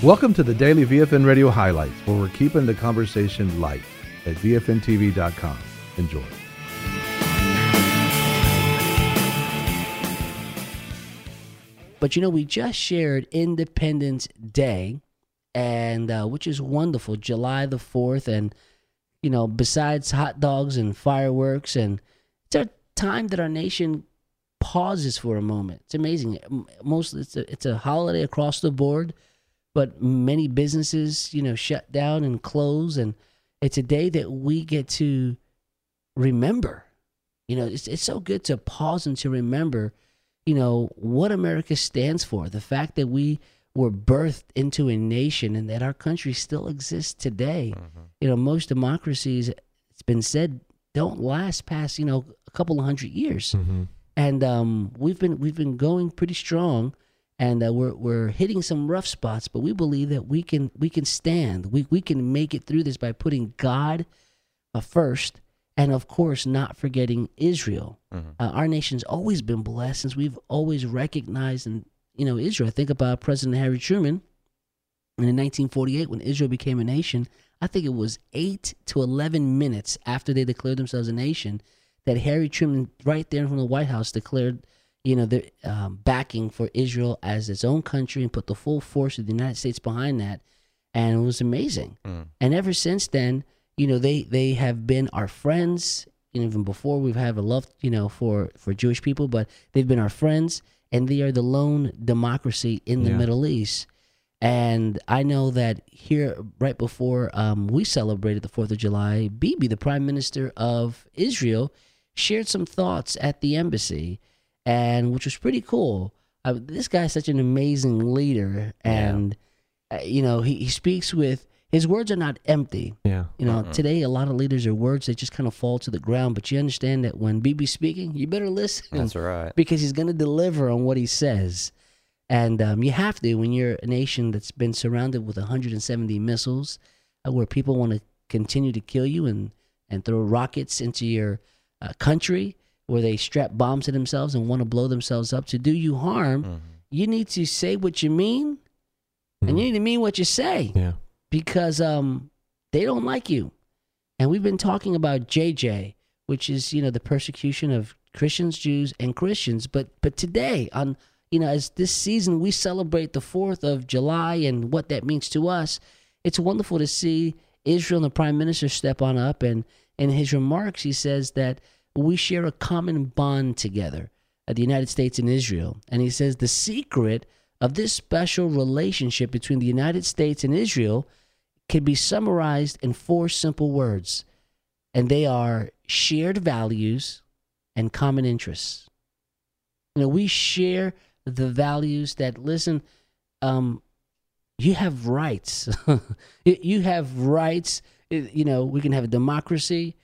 Welcome to the Daily VFN Radio Highlights, where we're keeping the conversation light at VFNTV.com. Enjoy. But we just shared Independence Day, and which is wonderful, July the 4th. And, besides hot dogs and fireworks, and it's a time that our nation pauses for a moment. It's amazing. It's a holiday across the board, but many businesses, shut down and close. And it's a day that we get to remember. It's so good to pause and to remember what America stands for, the fact that we were birthed into a nation and that our country still exists today. Mm-hmm. Most democracies, it's been said, don't last past, a couple of hundred years. Mm-hmm. And we've been going pretty strong, and we're hitting some rough spots, but we believe that we can stand. We can make it through this by putting God first. And, of course, not forgetting Israel. Mm-hmm. Our nation's always been blessed since we've always recognized Israel. I think about President Harry Truman. And in 1948, when Israel became a nation, I think it was 8 to 11 minutes after they declared themselves a nation that Harry Truman, right there from the White House, declared their backing for Israel as its own country and put the full force of the United States behind that. And it was amazing. Mm. And ever since then, they have been our friends. Even before, we've had a love, for Jewish people, but they've been our friends, and they are the lone democracy in the Middle East. And I know that here, right before we celebrated the 4th of July, Bibi, the Prime Minister of Israel, shared some thoughts at the embassy, and which was pretty cool. This guy's such an amazing leader, and he speaks with. His words are not empty. Yeah. Today a lot of leaders are words that just kind of fall to the ground, but you understand that when Bibi's speaking, you better listen. That's right. Because he's going to deliver on what he says. And you have to when you're a nation that's been surrounded with 170 missiles, where people want to continue to kill you and throw rockets into your country, where they strap bombs to themselves and want to blow themselves up to do you harm. Mm-hmm. You need to say what you mean, and you need to mean what you say. Yeah. Because they don't like you. And we've been talking about JJ, which is, the persecution of Christians, Jews, and Christians. But today, as this season we celebrate the 4th of July and what that means to us, it's wonderful to see Israel and the Prime Minister step on up. And in his remarks, he says that we share a common bond together, the United States and Israel. And he says the secret of this special relationship between the United States and Israel can be summarized in 4 simple words, and they are shared values and common interests. We share the values that, listen, you have rights. You have rights. We can have a democracy.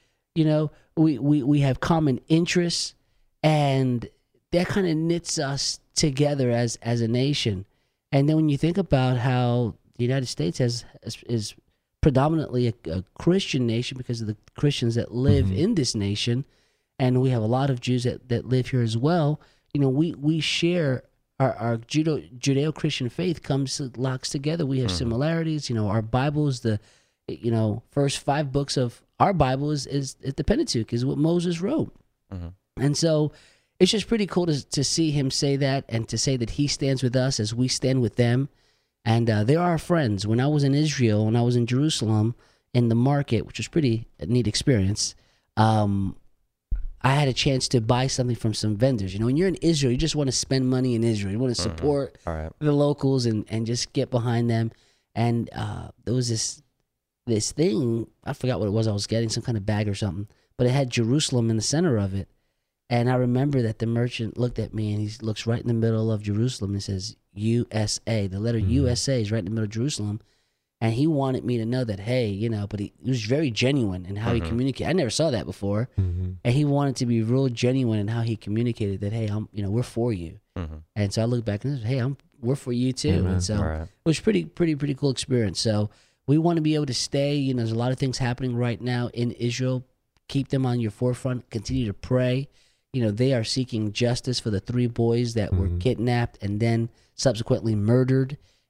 We have common interests, and that kind of knits us together as a nation. And then when you think about how the United States is predominantly a Christian nation because of the Christians that live in this nation, and we have a lot of Jews that live here as well. We share our Judeo-Christian faith locks together. We have similarities. Our Bible is the first 5 books of our Bible is the Pentateuch, is what Moses wrote, and so it's just pretty cool to see him say that, and to say that he stands with us as we stand with them. And they're our friends. When I was in Israel, when I was in Jerusalem, in the market, which was pretty neat experience, I had a chance to buy something from some vendors. When you're in Israel, you just want to spend money in Israel. You want to support the locals and just get behind them. And there was this thing, I forgot what it was I was getting, some kind of bag or something, but it had Jerusalem in the center of it. And I remember that the merchant looked at me, and he looks right in the middle of Jerusalem and says, USA. The letter USA is right in the middle of Jerusalem. And he wanted me to know that, hey, but he was very genuine in how he communicated. I never saw that before. Mm-hmm. And he wanted to be real genuine in how he communicated that, hey, we're for you. Mm-hmm. And so I looked back and said, hey, we're for you too. Amen. And so it was pretty cool experience. So we want to be able to stay, there's a lot of things happening right now in Israel. Keep them on your forefront. Continue to pray. They are seeking justice for the 3 boys that were kidnapped and then subsequently murdered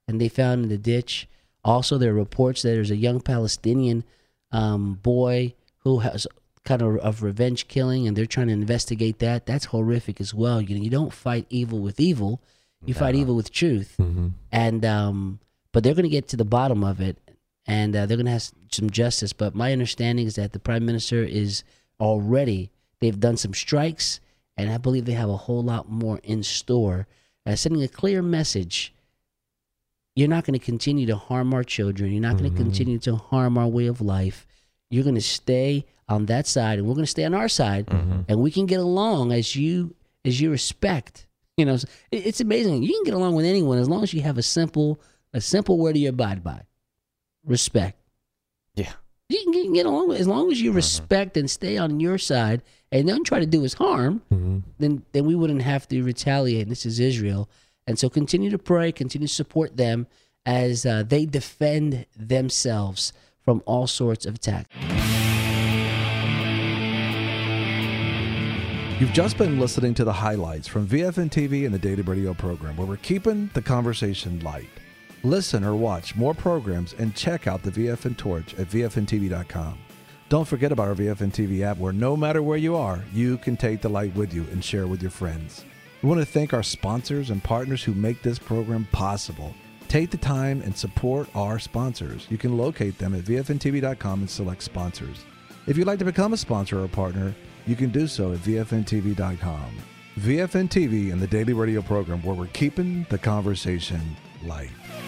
and they found in the ditch. Also, there are reports that there's a young Palestinian boy who has kind of revenge killing, and they're trying to investigate that. That's horrific as well. You don't fight evil with evil. You fight evil with truth. Mm-hmm. And but they're going to get to the bottom of it, and they're going to have some justice. But my understanding is that the prime minister is already, they've done some strikes, and I believe they have a whole lot more in store, sending a clear message. You're not going to continue to harm our children. You're not going to continue to harm our way of life. You're going to stay on that side, and we're going to stay on our side, and we can get along as you respect. It's amazing. You can get along with anyone as long as you have a simple word you abide by: respect. Yeah. You can get along with, as long as you respect and stay on your side and don't try to do us harm. Then we wouldn't have to retaliate. This is Israel. And so continue to pray, continue to support them as they defend themselves from all sorts of attacks. You've just been listening to the highlights from VFN TV and the Daily Radio program, where we're keeping the conversation light. Listen or watch more programs and check out the VFN Torch at VFNTV.com. Don't forget about our VFN TV app, where no matter where you are, you can take the light with you and share with your friends. We want to thank our sponsors and partners who make this program possible. Take the time and support our sponsors. You can locate them at VFNTV.com and select sponsors. If you'd like to become a sponsor or a partner, you can do so at VFNTV.com. VFN TV and the Daily Radio program, where we're keeping the conversation light.